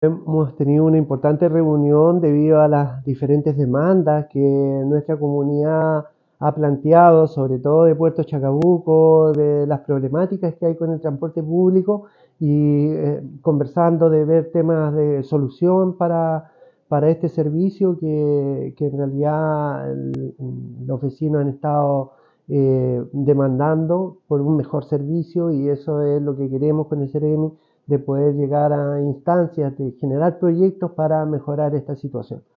Hemos tenido una importante reunión debido a las diferentes demandas que nuestra comunidad ha planteado, sobre todo de Puerto Chacabuco, de las problemáticas que hay con el transporte público y conversando de ver temas de solución para este servicio que en realidad los vecinos han estado demandando por un mejor servicio y eso es lo que queremos con el CEREMI, de poder llegar a instancias de generar proyectos para mejorar esta situación.